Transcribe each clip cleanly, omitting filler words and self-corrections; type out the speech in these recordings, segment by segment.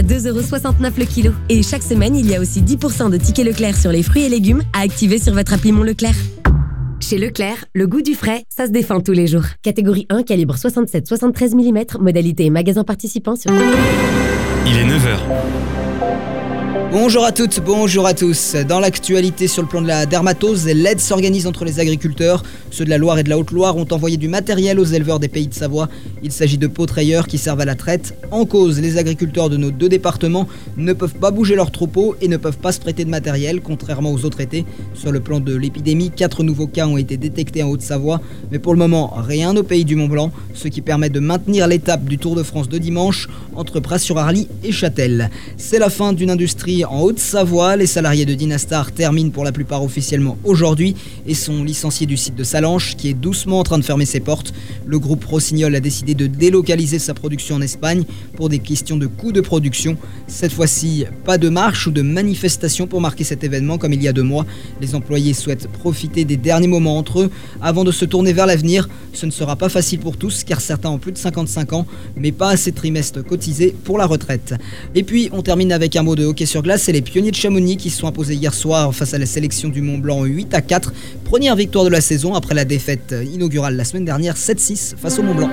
2,69€ le kilo. Et chaque semaine, il y a aussi 10% de tickets Leclerc sur les fruits et légumes à activer sur votre appli Mon Leclerc. Chez Leclerc, le goût du frais, ça se défend tous les jours. Catégorie 1, calibre 67-73 mm, modalité et magasin participant sur... Il est 9h. Bonjour à toutes, bonjour à tous. Dans l'actualité sur le plan de la dermatose, l'aide s'organise entre les agriculteurs. Ceux de la Loire et de la Haute-Loire ont envoyé du matériel aux éleveurs des Pays de Savoie. Il s'agit de pots trayeurs qui servent à la traite. En cause, les agriculteurs de nos deux départements ne peuvent pas bouger leurs troupeaux et ne peuvent pas se prêter de matériel, contrairement aux autres étés. Sur le plan de l'épidémie, 4 nouveaux cas ont été détectés en Haute-Savoie. Mais pour le moment, rien au Pays du Mont-Blanc, ce qui permet de maintenir l'étape du Tour de France de dimanche entre Pras-sur-Arly et Châtel. C'est la fin d'une industrie en Haute-Savoie. Les salariés de Dynastar terminent pour la plupart officiellement aujourd'hui et sont licenciés du site de Salanches qui est doucement en train de fermer ses portes. Le groupe Rossignol a décidé de délocaliser sa production en Espagne pour des questions de coûts de production. Cette fois-ci, pas de marche ou de manifestation pour marquer cet événement comme il y a 2 mois. Les employés souhaitent profiter des derniers moments entre eux avant de se tourner vers l'avenir. Ce ne sera pas facile pour tous car certains ont plus de 55 ans mais pas assez de trimestres cotisés pour la retraite. Et puis on termine avec un mot de hockey sur glace. C'est les Pionniers de Chamonix qui se sont imposés hier soir face à la sélection du Mont-Blanc 8-4. Première victoire de la saison après la défaite inaugurale la semaine dernière 7-6 face au Mont-Blanc.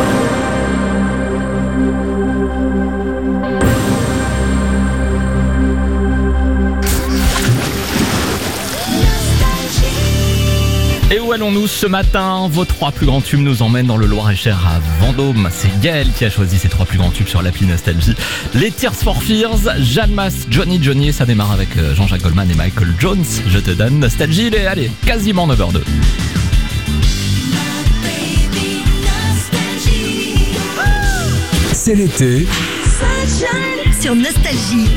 Et où allons-nous ce matin? Vos 3 plus grands tubes nous emmènent dans le Loir-et-Cher à Vendôme. C'est Gaël qui a choisi ces 3 plus grands tubes sur l'appli Nostalgie. Les Tears for Fears, Jeanne Masse, Johnny. Ça démarre avec Jean-Jacques Goldman et Michael Jones. Je te donne Nostalgie, il est allez, quasiment 9h02. C'est l'été. Sunshine sur Nostalgie.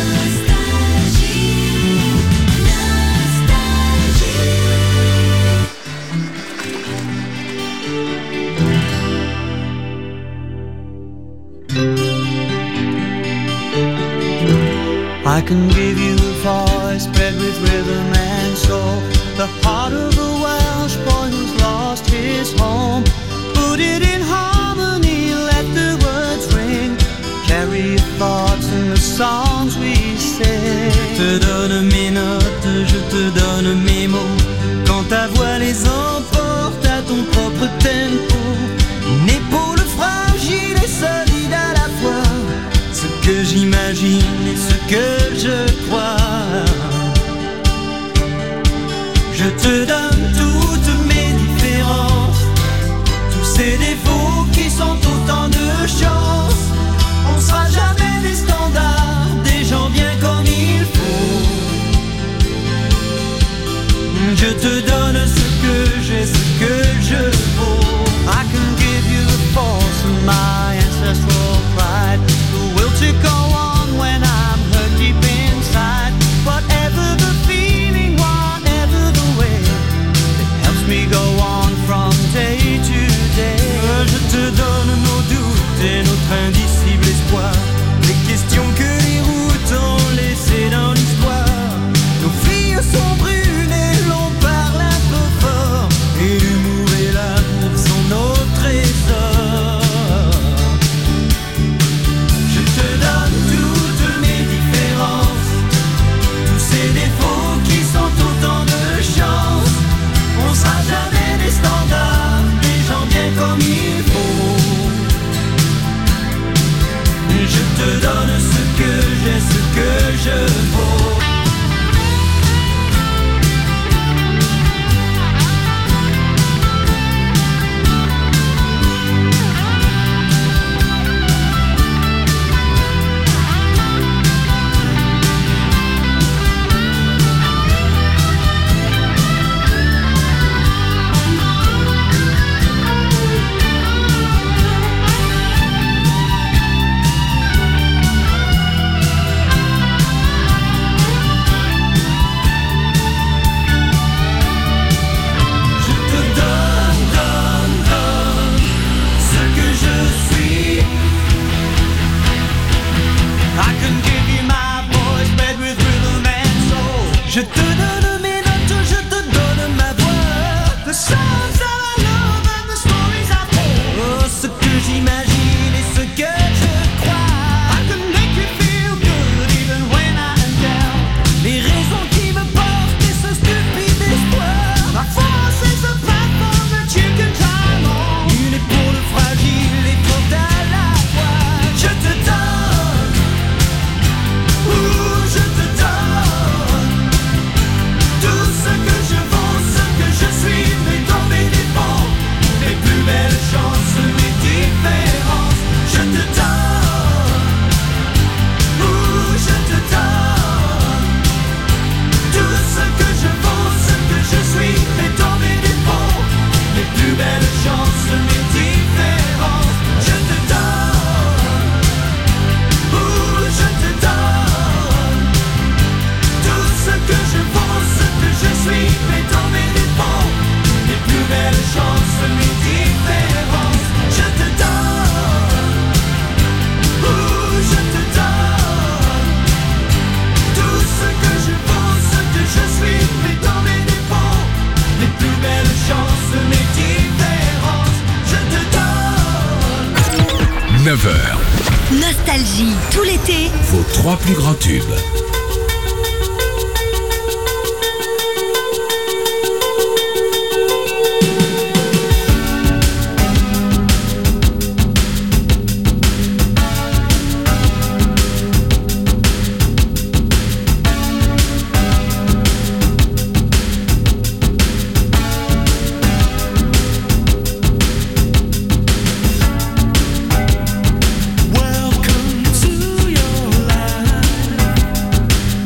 I can give you a voice bred with rhythm and soul, the heart of a Welsh boy who's lost his home. Put it in harmony, let the words ring, carry your thoughts in the songs we sing. Je te donne mes notes, je te donne mes mots, quand ta voix les emporte à ton propre tempo. Une épaule fragile et solide à la fois, ce que j'imagine et ce que je crois. Je te donne toutes mes différences, tous ces défauts qui sont autant de chance. On sera jamais des standards, des gens bien comme il faut. Je te donne ce que j'ai, ce que je vaux. I can give you the force of my ancestral pride, the will to go on when I'm hurt deep inside. Whatever the feeling, whatever the way, it helps me go on from day to day. Je te donne nos doutes et nos trains 9h, Nostalgie, tout l'été. vos 3 plus grands tubes. Welcome to your life.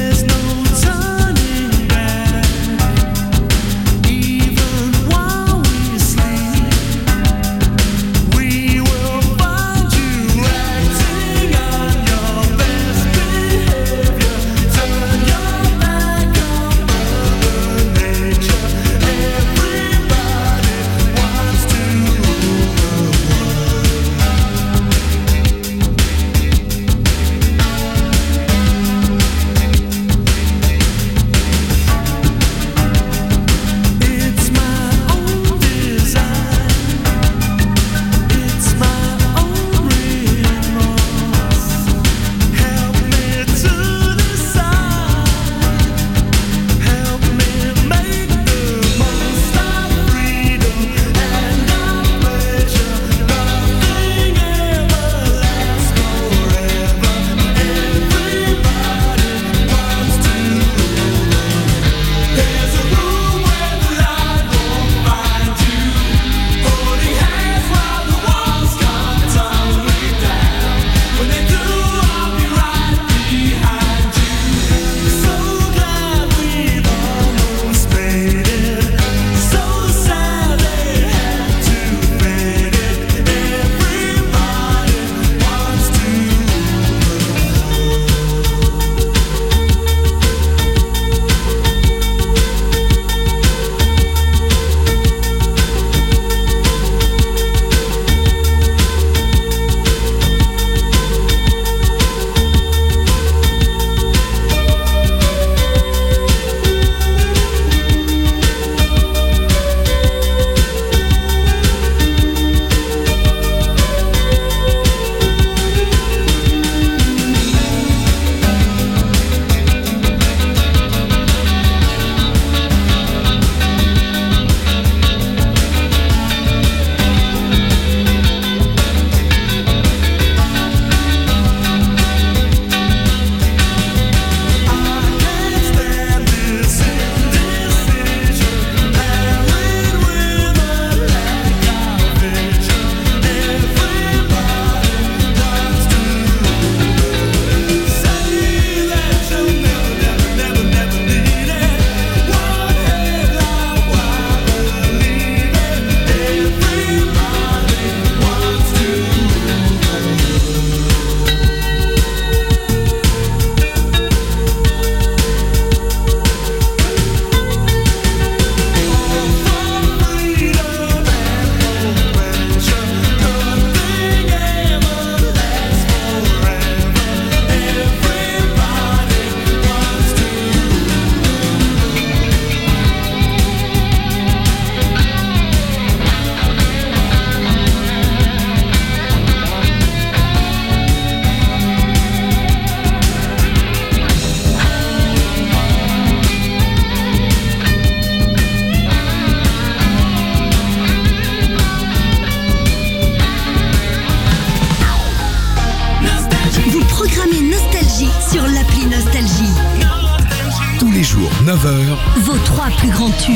les jours, 9h. Vos 3 plus grands tubes.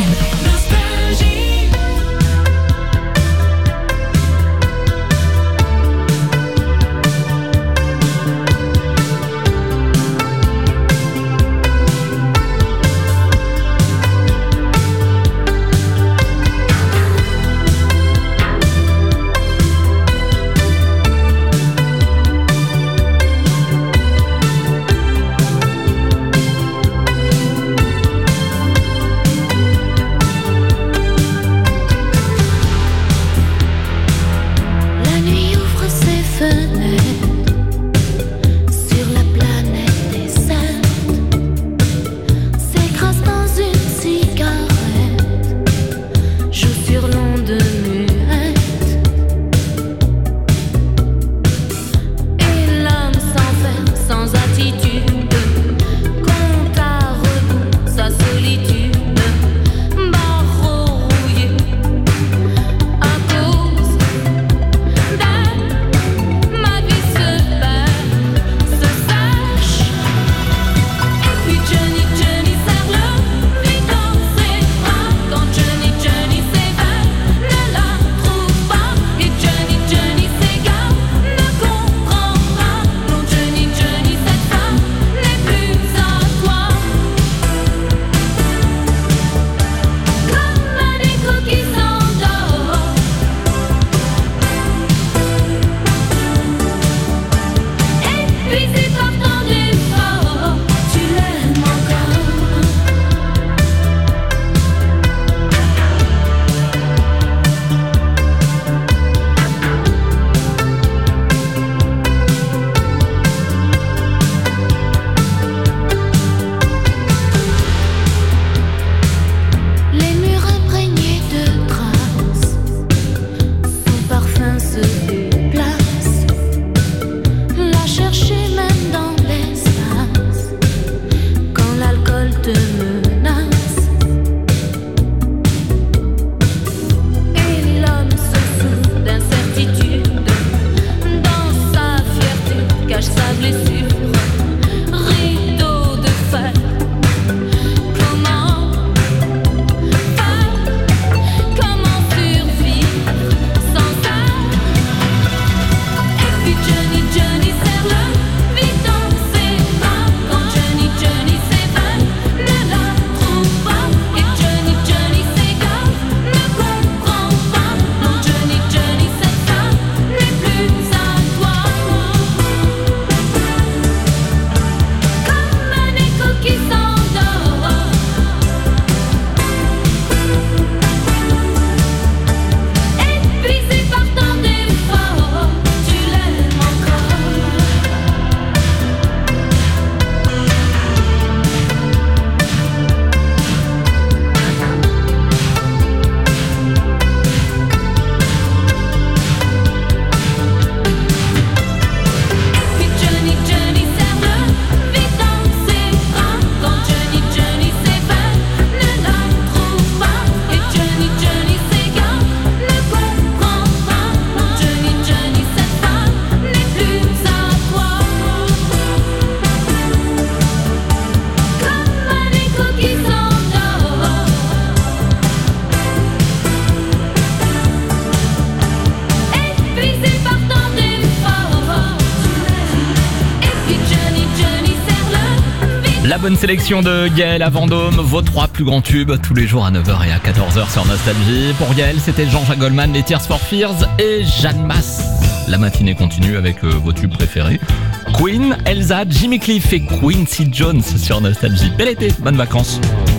La bonne sélection de Gaël à Vendôme, vos 3 plus grands tubes tous les jours à 9h et à 14h sur Nostalgie. Pour Gaël, c'était Jean-Jacques Goldman, les Tears for Fears et Jeanne Masse. La matinée continue avec vos tubes préférés. Queen, Elsa, Jimmy Cliff et Quincy Jones sur Nostalgie. Bel été, bonnes vacances.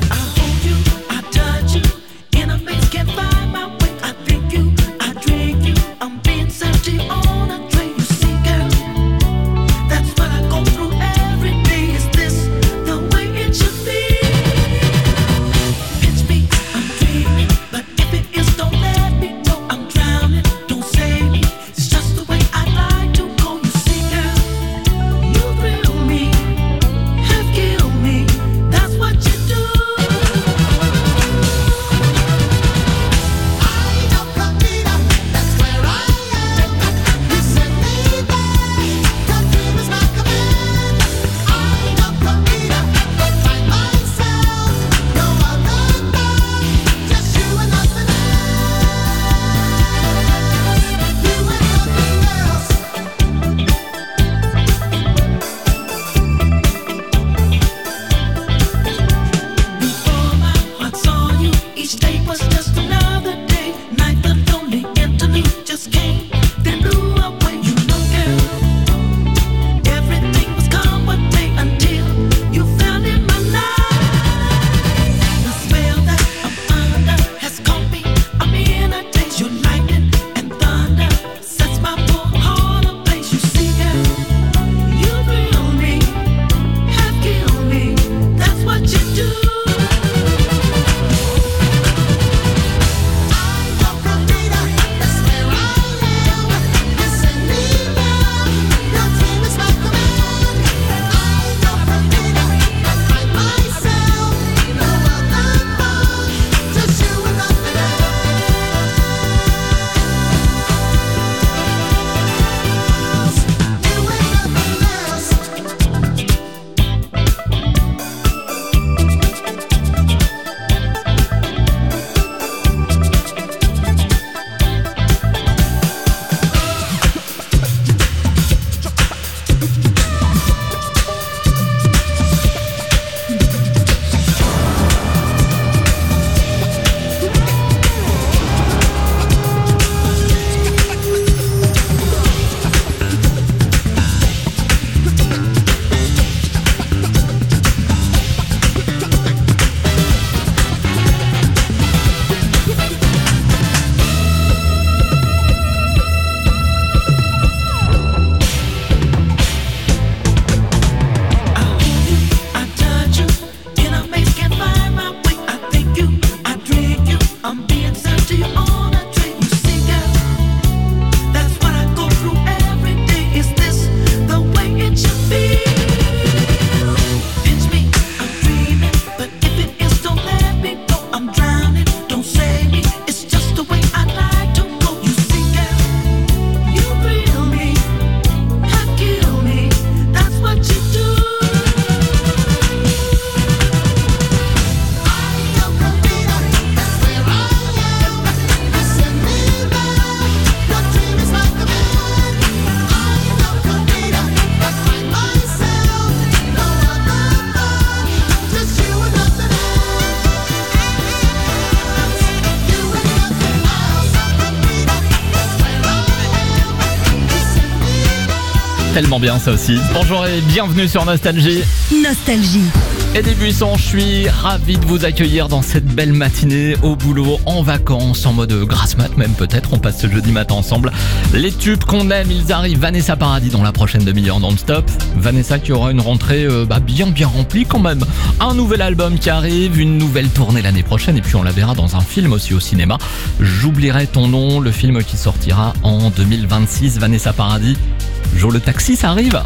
Tellement bien ça aussi. Bonjour et bienvenue sur Nostalgie. Nostalgie. Eddie Buisson, je suis ravi de vous accueillir dans cette belle matinée au boulot, en vacances, en mode grasse mat même peut-être. On passe ce jeudi matin ensemble. Les tubes qu'on aime, ils arrivent. Vanessa Paradis dans la prochaine demi-heure non-stop. Vanessa qui aura une rentrée bien remplie quand même. Un nouvel album qui arrive, une nouvelle tournée l'année prochaine et puis on la verra dans un film aussi au cinéma. J'oublierai ton nom, le film qui sortira en 2026. Vanessa Paradis. Jour le taxi, ça arrive.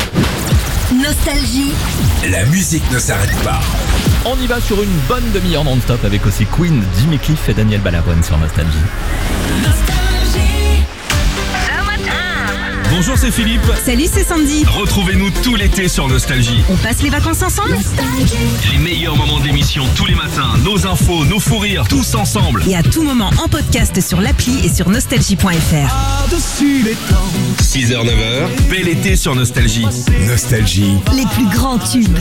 Nostalgie. La musique ne s'arrête pas. On y va sur une bonne demi-heure non-stop avec aussi Queen, Jimmy Cliff et Daniel Balavoine sur Nostalgie. Bonjour, c'est Philippe. Salut, c'est Sandy. Retrouvez-nous tout l'été sur Nostalgie. On passe les vacances ensemble? Les meilleurs moments de l'émission tous les matins, nos infos, nos fous rires, tous ensemble. Et à tout moment en podcast sur l'appli et sur nostalgie.fr. Dessus les temps. 6h, 9h, bel été sur Nostalgie. Nostalgie. Les plus grands tubes.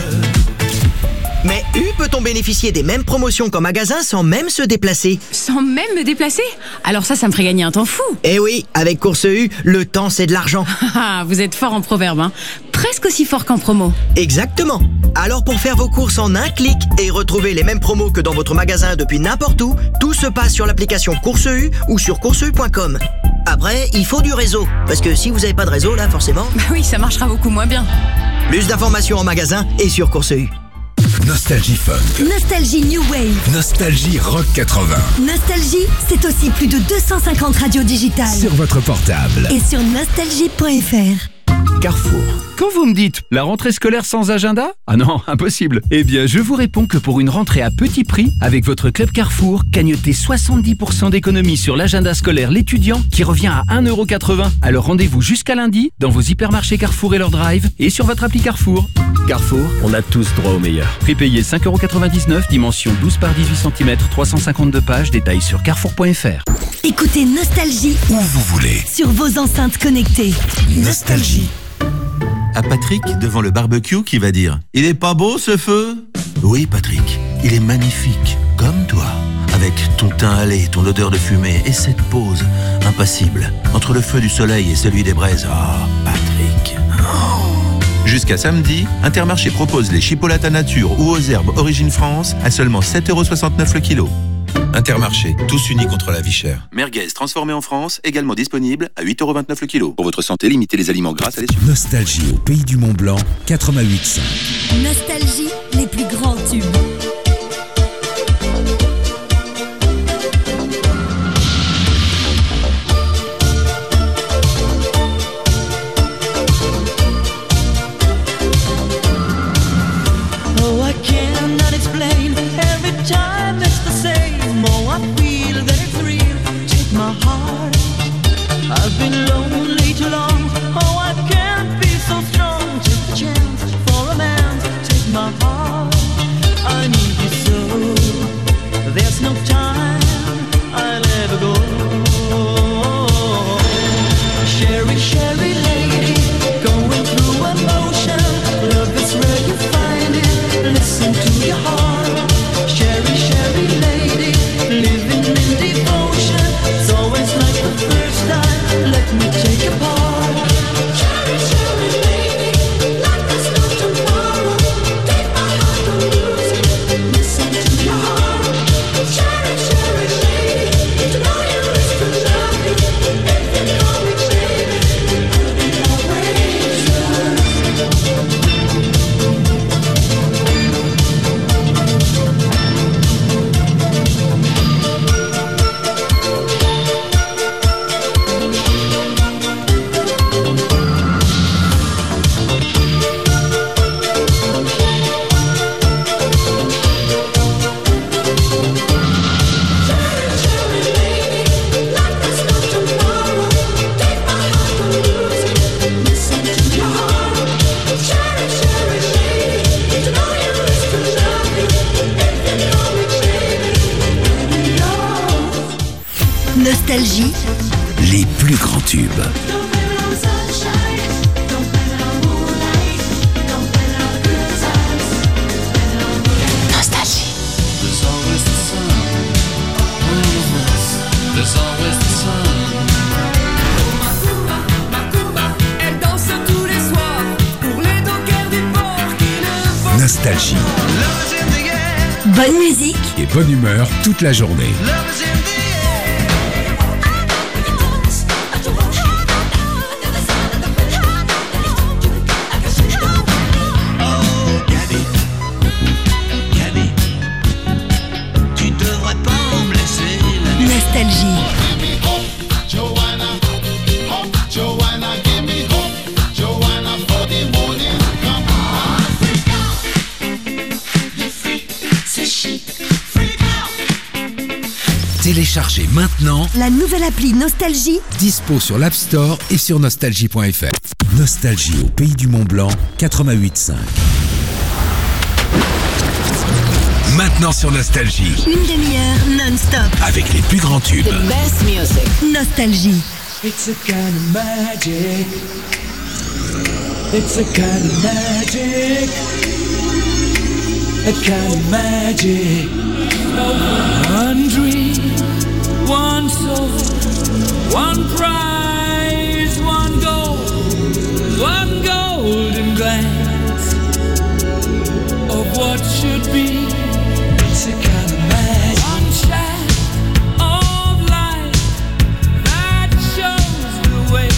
Mais peut-on bénéficier des mêmes promotions qu'en magasin sans même se déplacer? Sans même me déplacer? Alors ça me ferait gagner un temps fou. Eh oui, avec Course U, le temps c'est de l'argent. Vous êtes fort en proverbe, hein. Presque aussi fort qu'en promo. Exactement. Alors pour faire vos courses en un clic et retrouver les mêmes promos que dans votre magasin depuis n'importe où, tout se passe sur l'application Course U ou sur courseu.com. Après, il faut du réseau, parce que si vous n'avez pas de réseau là, forcément... Bah oui, ça marchera beaucoup moins bien. Plus d'informations en magasin et sur Course U. Nostalgie Funk. Nostalgie New Wave. Nostalgie Rock 80. Nostalgie, c'est aussi plus de 250 radios digitales. Sur votre portable. Et sur nostalgie.fr. Carrefour. Quand vous me dites la rentrée scolaire sans agenda? Ah non, impossible. Eh bien, je vous réponds que pour une rentrée à petit prix, avec votre club Carrefour, gagnez 70% d'économie sur l'agenda scolaire l'étudiant qui revient à 1,80€. Alors rendez-vous jusqu'à lundi dans vos hypermarchés Carrefour et leur drive et sur votre appli Carrefour. Carrefour, on a tous droit au meilleur. Prix payé 5,99€, dimension 12 par 18 cm, 352 pages, détails sur carrefour.fr. Écoutez Nostalgie Où vous voulez. sur vos enceintes connectées. Nostalgie. À Patrick, devant le barbecue, qui va dire « Il est pas beau ce feu ?» Oui, Patrick, il est magnifique, comme toi. Avec ton teint hâlé, ton odeur de fumée et cette pause impassible entre le feu du soleil et celui des braises. Oh, Patrick. Oh. Jusqu'à samedi, Intermarché propose les chipolatas nature ou aux herbes Origine France à seulement 7,69€ le kilo. Intermarché, tous unis contre la vie chère. Merguez transformé en France, également disponible à 8,29€ le kilo. Pour votre santé, limitez les aliments gras à les sucres. Nostalgie au pays du Mont Blanc, 88.5. Nostalgie, les plus grands tubes. Oh, I cannot explain. Every time it's the same. Oh, I feel that it's real. Take my heart. I've been lonely too long. Oh, I can't be so strong. Take the chance for a man. Take my heart. I need you so. There's no time I'll ever go. Sherry, Sherry lady, going through emotion. Love is where you find it. Listen to your heart. Sherry, Sherry lady, living in devotion. It's always like the first time. Let me take your part. Sherry, Sherry lady, like there's no tomorrow. Take my heart, don't lose it. Listen to your heart. Sherry, Sherry lady, to know you is to love you. If you know me, baby, I'll be always yours. Nostalgie, Les plus grands tubes. Nostalgie. There's always the sun. There's always the sun. Elle danse tous les soirs pour les dockers du port qui ne font Nostalgie. Love is in the air. Bonne musique Et bonne humeur toute la journée. Love is in the air. Oh, Gabi, Gabi, tu devrais pas en blesser la nuit. Nostalgie. Téléchargez maintenant, La nouvelle appli Nostalgie. dispo sur l'App Store et sur nostalgie.fr. Nostalgie au pays du Mont-Blanc, 88.5. Maintenant sur Nostalgie, Une demi-heure non-stop. avec les plus grands tubes. Best music. Nostalgie. It's a kind of magic. It's a kind of magic. A kind of magic. One dream, one soul, one prize, one golden glance of what should be. It's a kind of magic. One shaft of light that shows the way.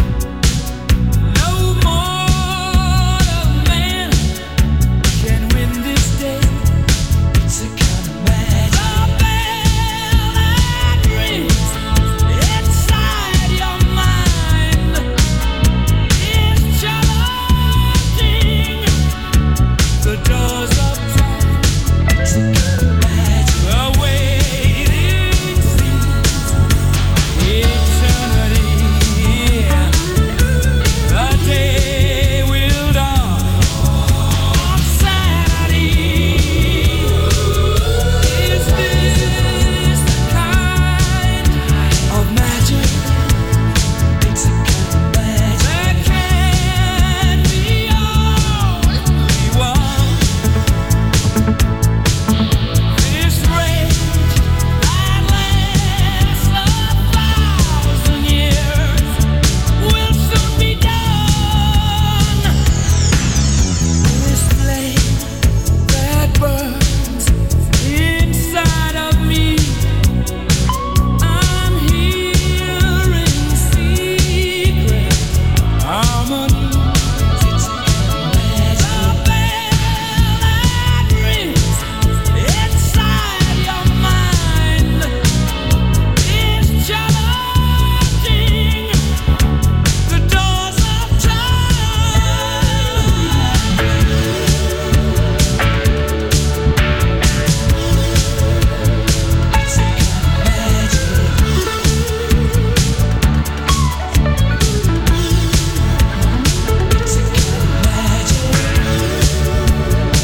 No mortal man can win this day. It's a kind of magic. The bell that rings inside your mind is challenging the doors of time. It's a kind of magic. The waiting seems eternity. The day will dawn on Saturday. Is this the kind of magic? It's a kind of magic. There can be only one. This rage that lasts 1,000 years will soon be done. This flame that burns inside of me, I'm hearing secret harmonies. It's a kind of magic. The bell that rings inside your mind is challenging the doors of time. It's a kind of magic. It's a kind of magic.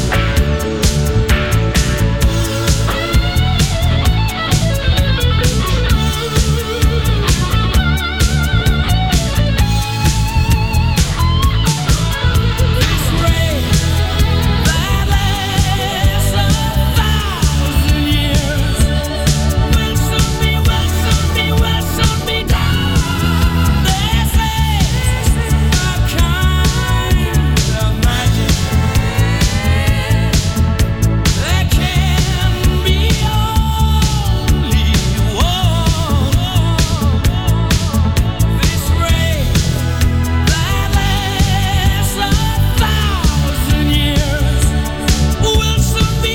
This rage that lasts 1,000 years will soon be done. This is a kind of magic. There can be only one. This rage that lasts 1,000 years will soon be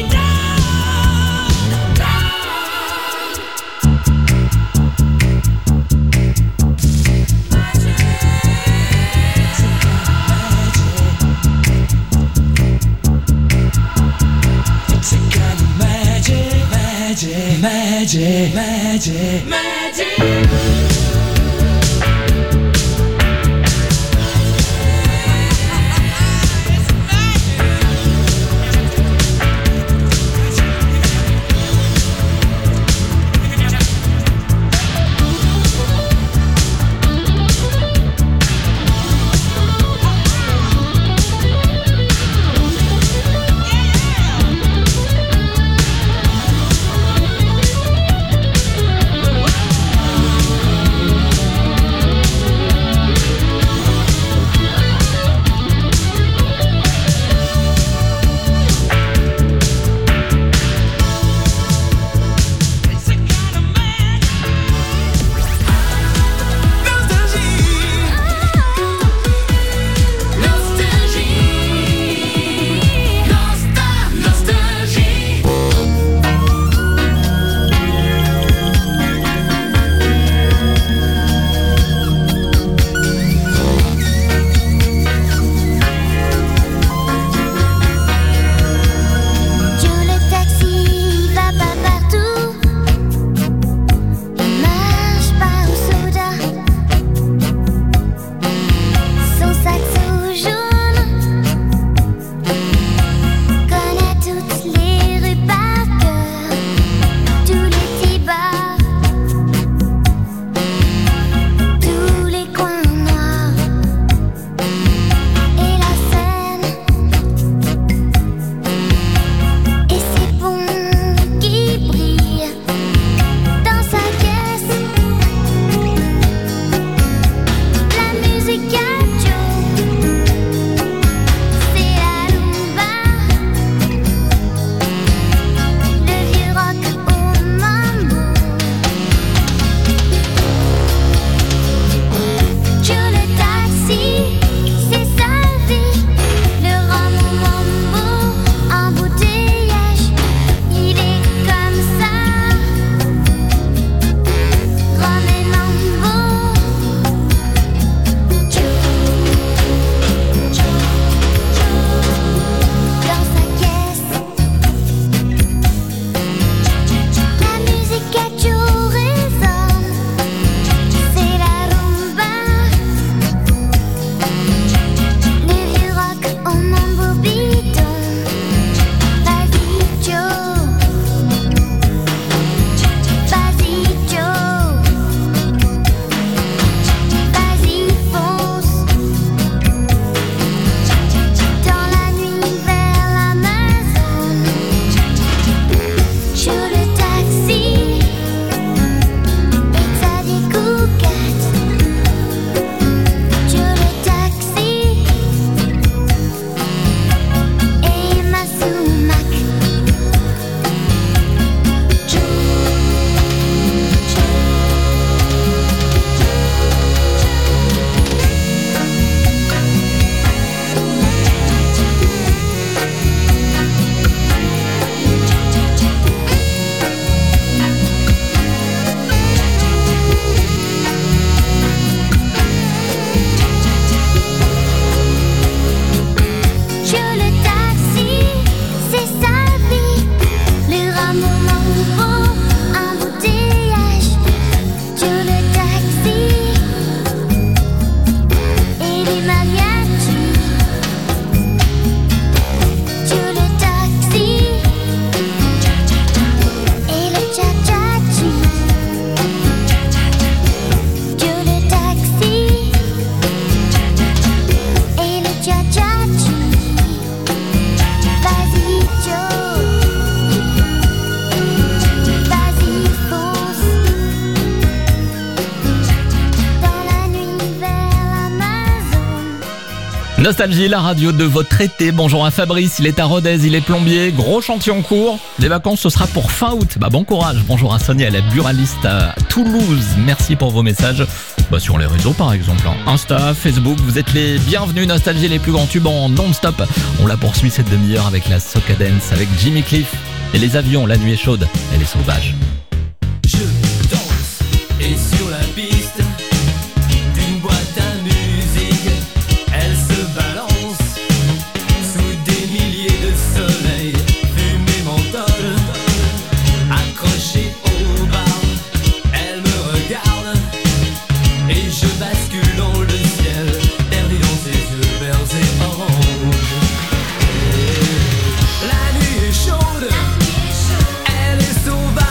It's a kind of magic, magic, magic, magic, magic. Nostalgie, la radio de votre été. Bonjour à Fabrice, il est à Rodez, il est plombier, gros chantier en cours. Les vacances, ce sera pour fin août. Bon courage. Bonjour à Sonia, elle est buraliste à Toulouse. Merci pour vos messages. Sur les réseaux par exemple, Insta, Facebook, vous êtes les bienvenus. Nostalgie, les plus grands tubes en non-stop. On la poursuit cette demi-heure avec la Soca Dance, avec Jimmy Cliff. Et les avions, la nuit est chaude, elle est sauvage. Je danse et sur la piste d'une boîte à musique, elle se balance sous des milliers de soleils, fumée menthol, accrochée au bar, elle me regarde et je bascule dans le ciel, perdu dans ses yeux verts et orange. La nuit est chaude, elle est sauvage.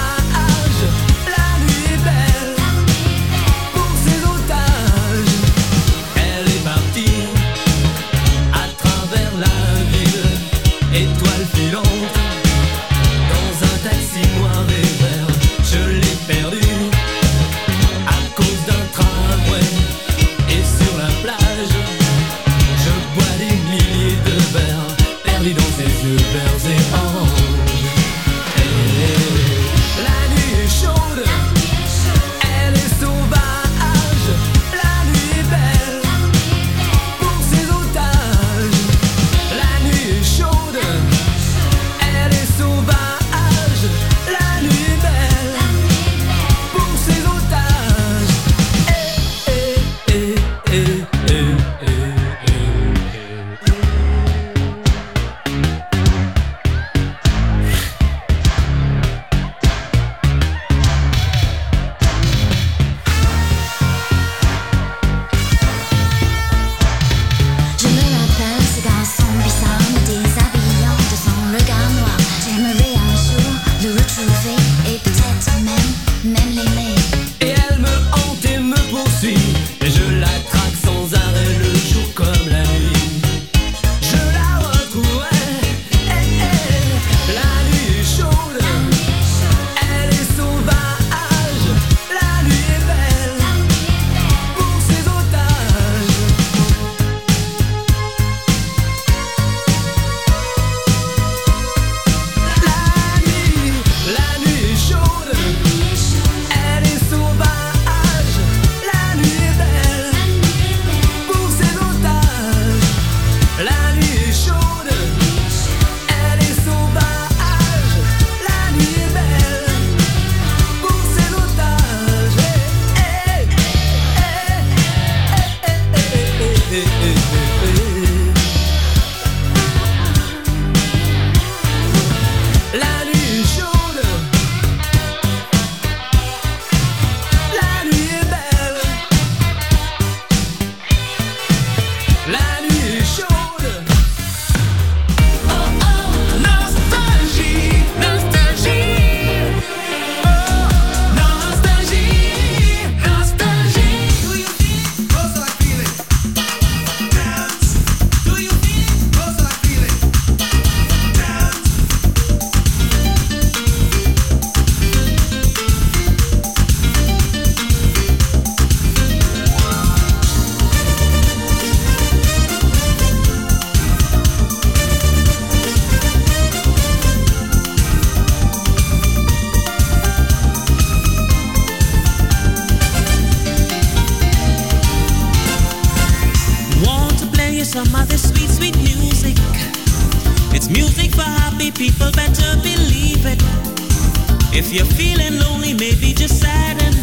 If you're feeling lonely, maybe just sad and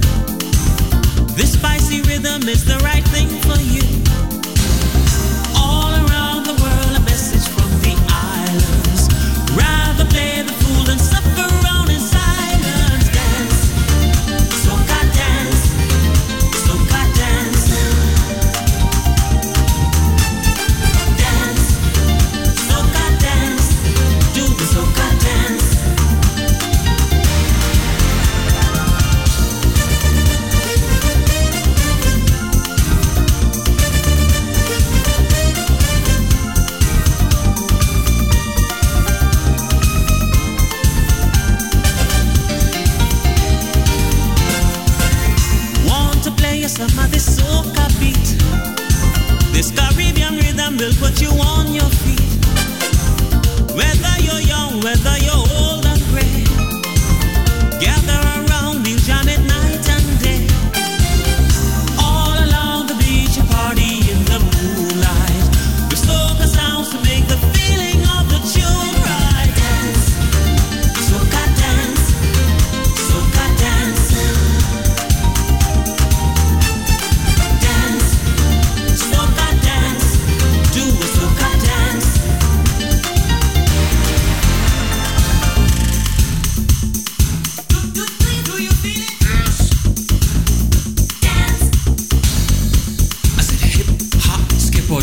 blue, this spicy rhythm is the right thing for you. All around the world, a message from the islands. Rather play the fool than suffer around in silence. Dance, soca dance, soca dance. Dance, soca dance, do the soca dance.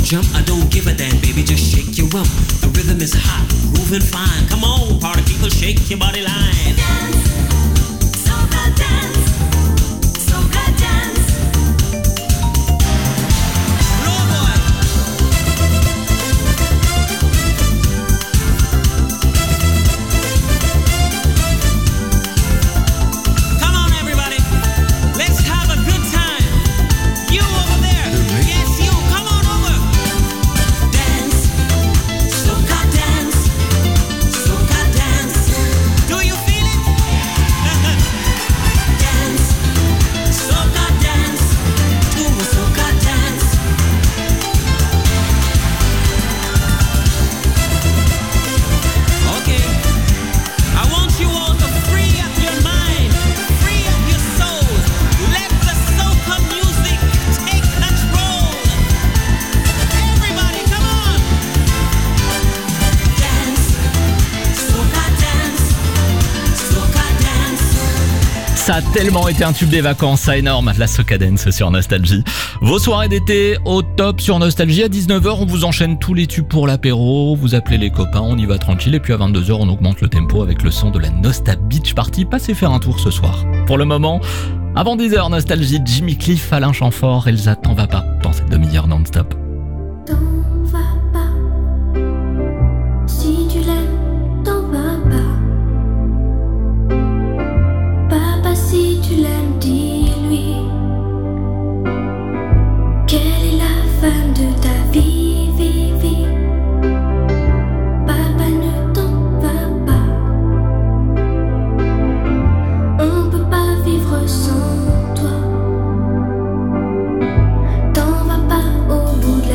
jump, I don't give a damn, baby, just shake your rump. The rhythm is hot, grooving fine. Come on, party people, shake your body line. Dance, soca dance, soca dance. Roll boy. Come on, everybody, let's have a good time. You over there, yes, you, come on over. Dance, soca dance, soca dance. Do you feel it? Dance, soca dance, do a soca dance. Okay, I want you all to free up your mind, free up your soul. Let the soca music take control. Everybody, come on. Dance, soca dance, soca dance. Ça a tellement été un tube des vacances, ça énorme, la Soca Dance sur Nostalgie. Vos soirées d'été au top sur Nostalgie. À 19h, on vous enchaîne tous les tubes pour l'apéro. Vous appelez les copains, on y va tranquille. Et puis à 22h, on augmente le tempo avec le son de la Nosta Beach Party. Passez faire un tour ce soir. Pour le moment, avant 10h, Nostalgie, Jimmy Cliff, Alain Chamfort, Elsa, t'en vas pas dans cette demi-heure non-stop. T'en vas pas. Si tu l'aimes, t'en vas pas. Papa, si tu l'aimes, dis-lui quelle est la femme de ta vie, vie, vie. Papa, ne t'en vas pas. On peut pas vivre sans toi. T'en vas pas au bout de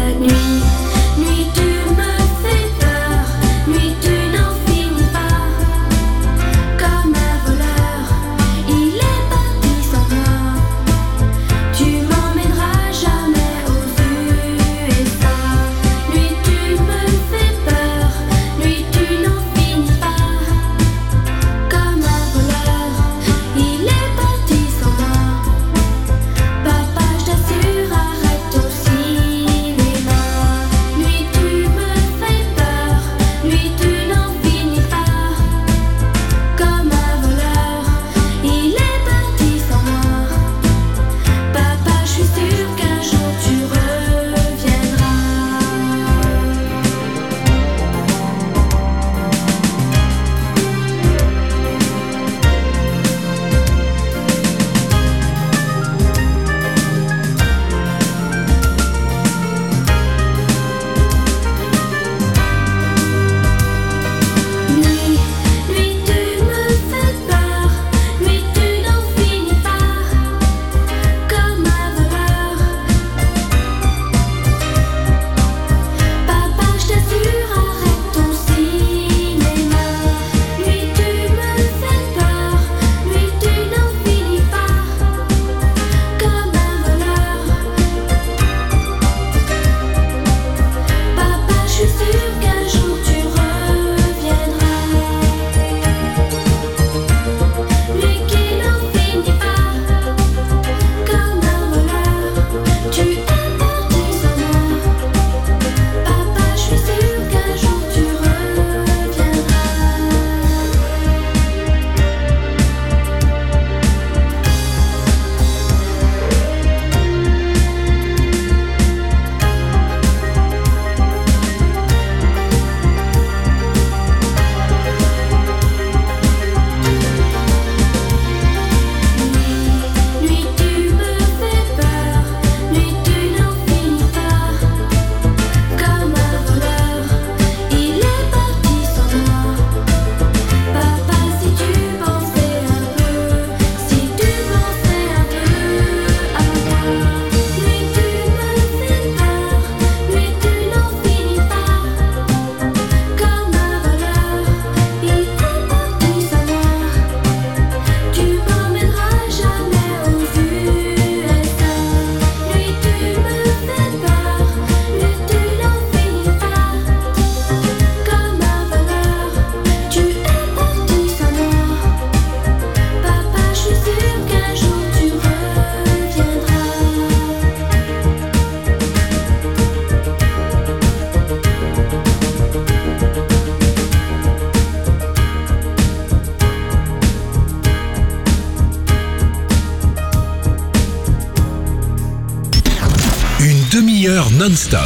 non-stop.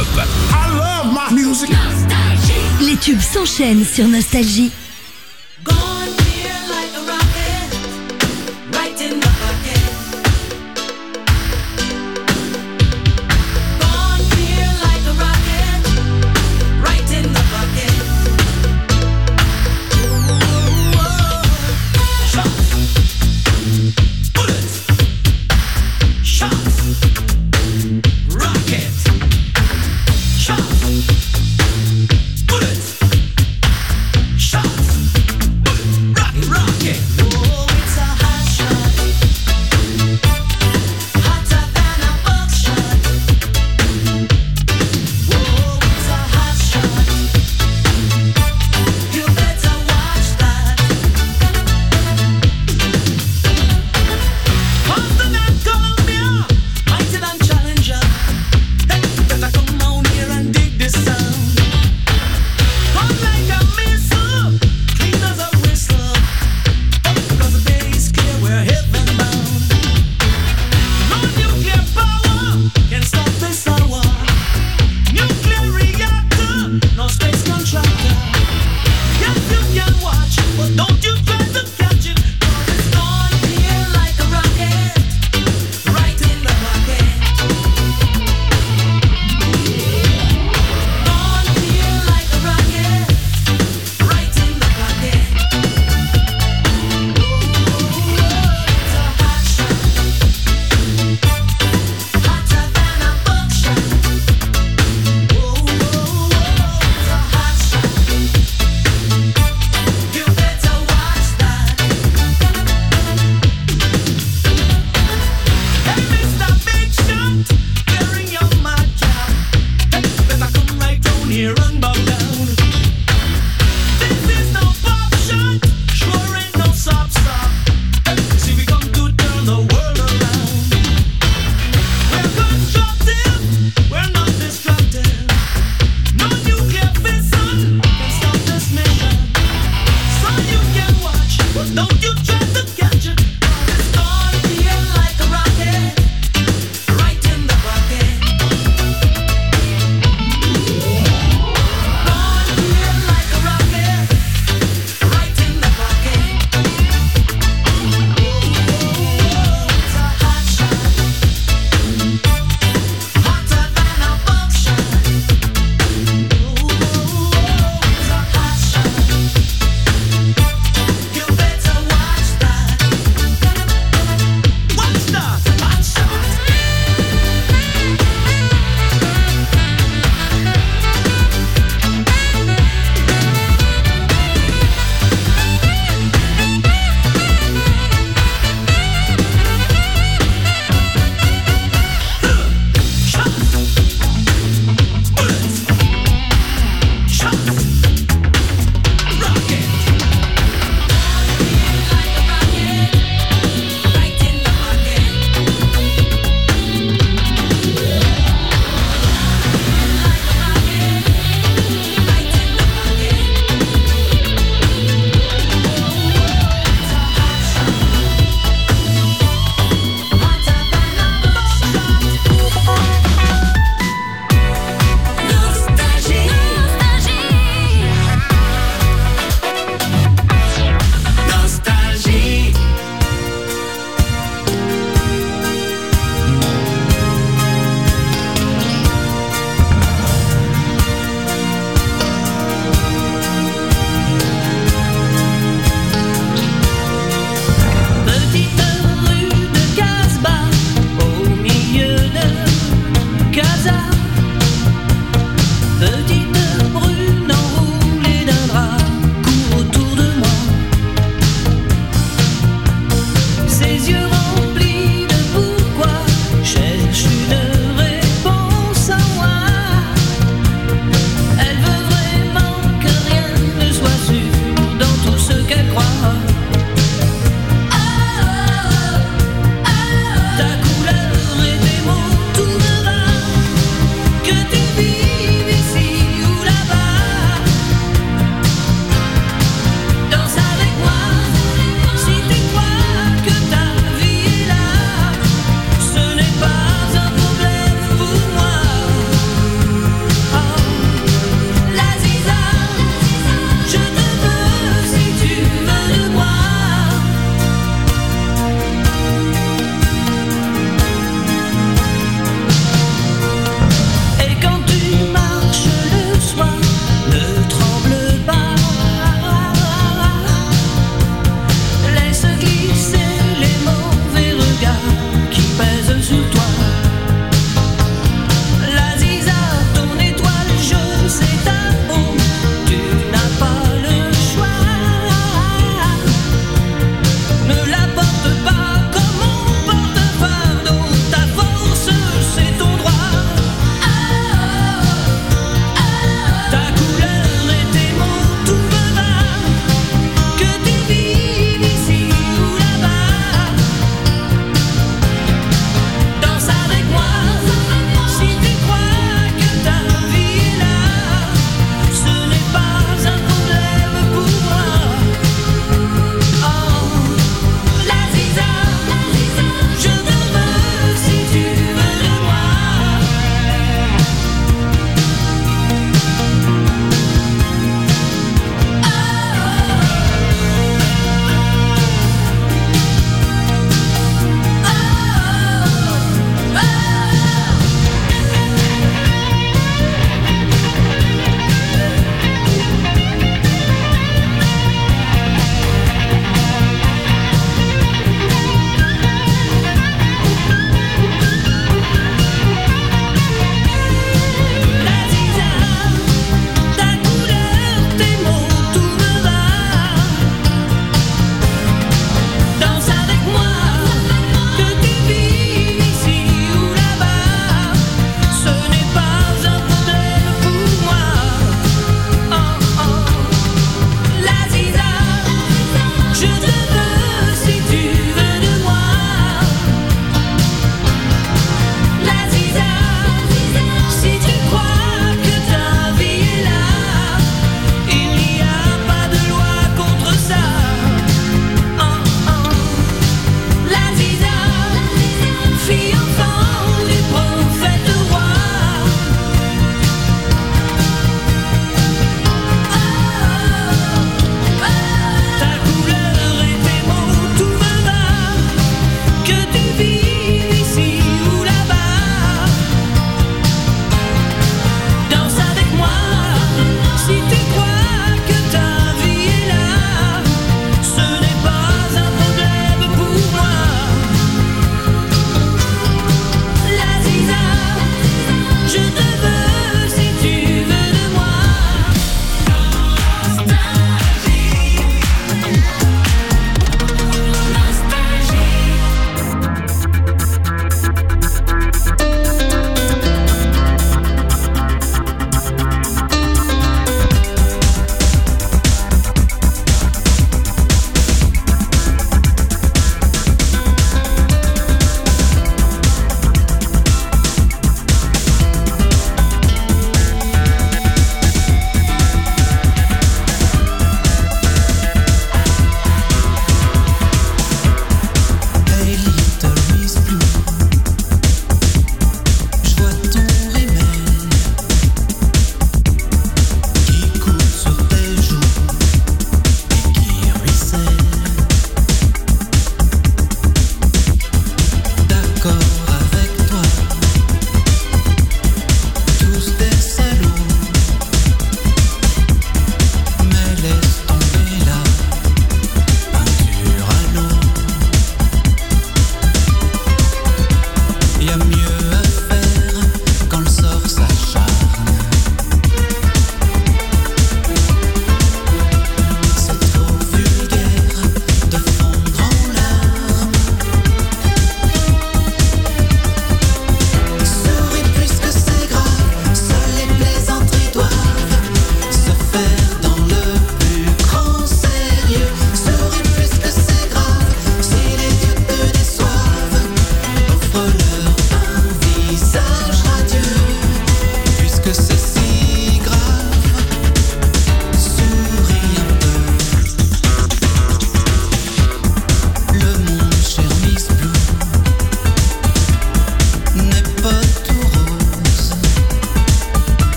Les tubes s'enchaînent sur Nostalgie. Shots, bullets, shots,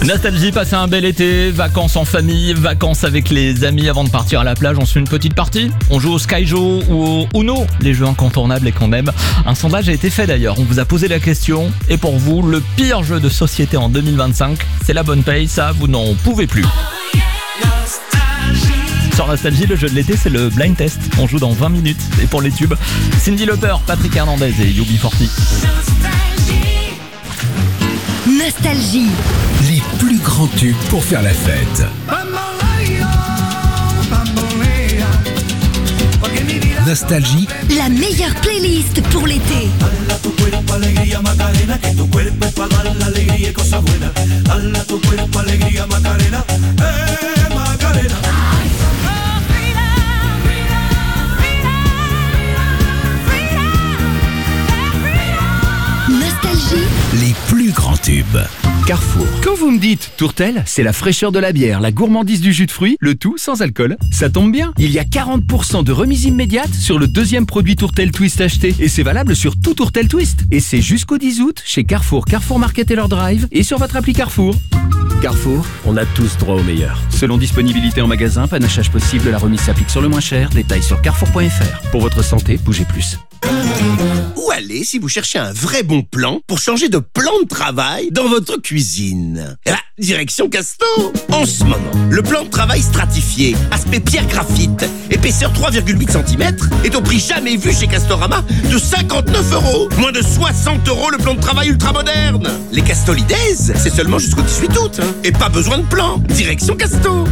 Nostalgie, passer un bel été, vacances en famille, vacances avec les amis avant de partir à la plage. On se fait une petite partie. On joue au Skyjo ou au Uno, les jeux incontournables et qu'on aime. Un sondage a été fait d'ailleurs. On vous a posé la question. Et pour vous, le pire jeu de société en 2025, c'est la bonne paye. Ça, vous n'en pouvez plus. Sur Nostalgie, le jeu de l'été, c'est le blind test. On joue dans 20 minutes. Et pour les tubes, Cyndi Lauper, Patrick Hernandez et UB40. Nostalgie. Les plus grands tubes pour faire la fête. Nostalgie. La meilleure playlist pour l'été. Nostalgie. Les plus grands tubes. Carrefour. Quand vous me dites Tourtel, c'est la fraîcheur de la bière, la gourmandise du jus de fruits, le tout sans alcool. Ça tombe bien. Il y a 40% de remise immédiate sur le deuxième produit Tourtel Twist acheté. Et c'est valable sur tout Tourtel Twist. Et c'est jusqu'au 10 août chez Carrefour, Carrefour Market et leur drive et sur votre appli Carrefour. Carrefour, on a tous droit au meilleur. Selon disponibilité en magasin, panachage possible, la remise s'applique sur le moins cher. Détails sur carrefour.fr. Pour votre santé, bougez plus. Où aller si vous cherchez un vrai bon plan pour changer de plan de travail dans votre cuisine? Eh ben, direction Casto. En ce moment, le plan de travail stratifié, aspect pierre graphite, épaisseur 3,8 cm, est au prix jamais vu chez Castorama de 59 €. Moins de 60 € le plan de travail ultra moderne. Les Castolides, c'est seulement jusqu'au 18 août. Et pas besoin de plan. Direction Casto.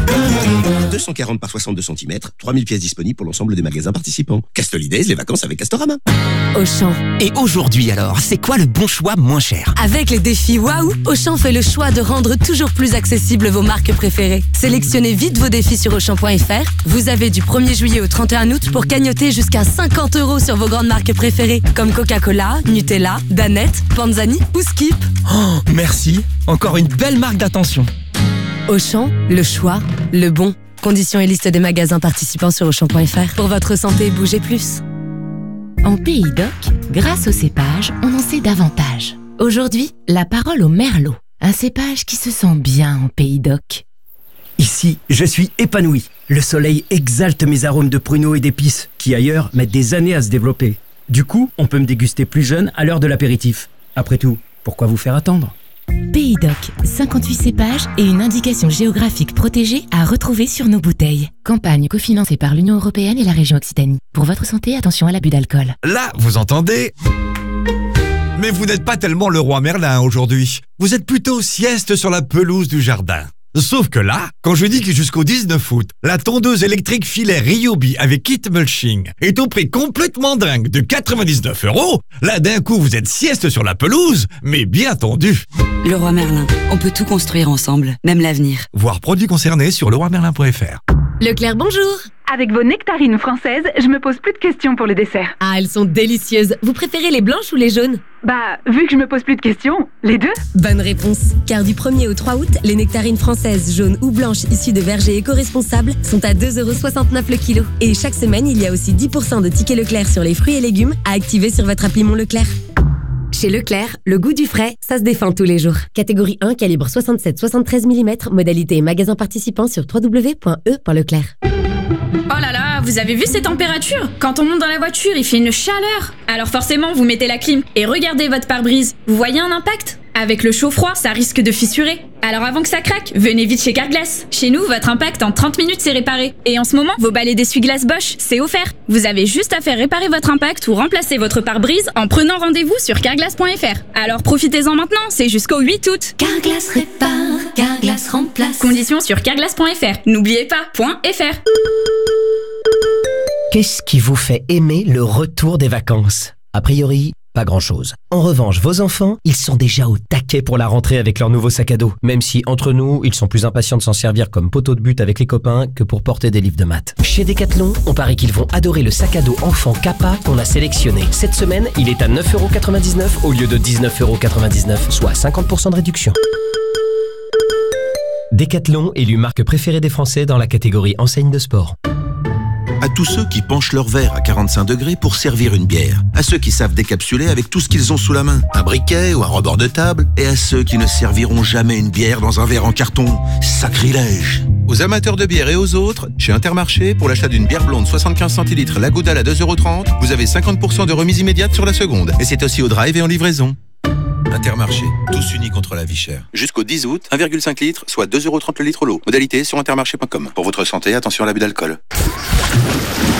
240 par 62 cm, 3000 pièces disponibles pour l'ensemble des magasins participants. Castolides, les vacances avec Castorama. Auchan. Et aujourd'hui alors, c'est quoi le bon choix moins cher? Avec les défis Waouh, Auchan fait le choix de rendre toujours plus accessibles vos marques préférées. Sélectionnez vite vos défis sur Auchan.fr. Vous avez du 1er juillet au 31 août pour cagnotter jusqu'à 50 € sur vos grandes marques préférées, comme Coca-Cola, Nutella, Danette, Panzani ou Skip. Oh, merci. Encore une belle marque d'attention. Auchan, le choix, le bon. Conditions et liste des magasins participants sur Auchan.fr. Pour votre santé, bougez plus. En Pays d'Oc, grâce au cépage, on en sait davantage. Aujourd'hui, la parole au merlot. Un cépage qui se sent bien en Pays d'Oc. Ici, je suis épanoui. Le soleil exalte mes arômes de pruneaux et d'épices, qui ailleurs mettent des années à se développer. Du coup, on peut me déguster plus jeune à l'heure de l'apéritif. Après tout, pourquoi vous faire attendre ? Pays d'Oc, 58 cépages et une indication géographique protégée à retrouver sur nos bouteilles. Campagne cofinancée par l'Union Européenne et la région Occitanie. Pour votre santé, attention à l'abus d'alcool. Là, vous entendez ? Mais vous n'êtes pas tellement le roi Merlin aujourd'hui. Vous êtes plutôt sieste sur la pelouse du jardin. Sauf que là, quand je dis que jusqu'au 19 août, la tondeuse électrique filet Ryobi avec kit mulching est au prix complètement dingue de 99 €, là d'un coup vous êtes sieste sur la pelouse, mais bien tendu. Leroy Merlin, on peut tout construire ensemble, même l'avenir. Voir produits concernés sur leroymerlin.fr. Leclerc, bonjour. Avec vos nectarines françaises, je me pose plus de questions pour les desserts. Ah, elles sont délicieuses. Vous préférez les blanches ou les jaunes? Bah, vu que je me pose plus de questions, les deux. Bonne réponse. Car du 1er au 3 août, les nectarines françaises jaunes ou blanches issues de vergers éco-responsables sont à 2,69 € le kilo. Et chaque semaine, il y a aussi 10% de tickets Leclerc sur les fruits et légumes à activer sur votre appli Mon Leclerc. Chez Leclerc, le goût du frais, ça se défend tous les jours. Catégorie 1, calibre 67-73 mm, modalité et magasin participant sur www.e.leclerc. Oh là là, vous avez vu ces températures? Quand on monte dans la voiture, il fait une chaleur. Alors forcément, vous mettez la clim et regardez votre pare-brise. Vous voyez un impact? Avec le chaud-froid, ça risque de fissurer. Alors avant que ça craque, venez vite chez Carglass. Chez nous, votre impact en 30 minutes, c'est réparé. Et en ce moment, vos balais d'essuie-glace Bosch, c'est offert. Vous avez juste à faire réparer votre impact ou remplacer votre pare-brise en prenant rendez-vous sur carglass.fr. Alors profitez-en maintenant, c'est jusqu'au 8 août. Carglass répare, Carglass remplace. Conditions sur carglass.fr. N'oubliez pas, .fr. Qu'est-ce qui vous fait aimer le retour des vacances ? A priori, pas grand-chose. En revanche, vos enfants, ils sont déjà au taquet pour la rentrée avec leur nouveau sac à dos. Même si, entre nous, ils sont plus impatients de s'en servir comme poteau de but avec les copains que pour porter des livres de maths. Chez Decathlon, on parie qu'ils vont adorer le sac à dos enfant Kappa qu'on a sélectionné. Cette semaine, il est à 9,99 € au lieu de 19,99 €, soit 50% de réduction. Decathlon, élu marque préférée des Français dans la catégorie enseigne de sport. À tous ceux qui penchent leur verre à 45 degrés pour servir une bière. À ceux qui savent décapsuler avec tout ce qu'ils ont sous la main. Un briquet ou un rebord de table. Et à ceux qui ne serviront jamais une bière dans un verre en carton. Sacrilège! Aux amateurs de bière et aux autres, chez Intermarché, pour l'achat d'une bière blonde 75 centilitres la Goudal à 2,30 €, vous avez 50% de remise immédiate sur la seconde. Et c'est aussi au drive et en livraison. Intermarché, tous unis contre la vie chère. Jusqu'au 10 août, 1,5 litre, soit 2,30 € le litre l'eau. Modalité sur intermarché.com. Pour votre santé, attention à l'abus d'alcool.